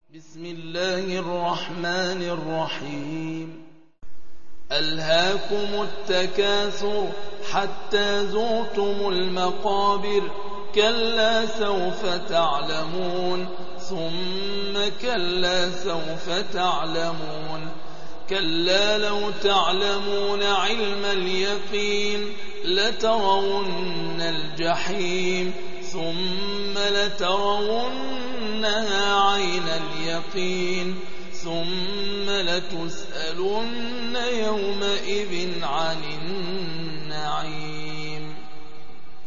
بسم الله الرحمن الرحيم ألهاكم التكاثر حتى زرتم المقابر كلا سوف تعلمون ثم كلا سوف تعلمون كلا لو تعلمون علم اليقين لترون الجحيم ثم لترونها عين اليقين ثم لتسألن يومئذ عن النعيم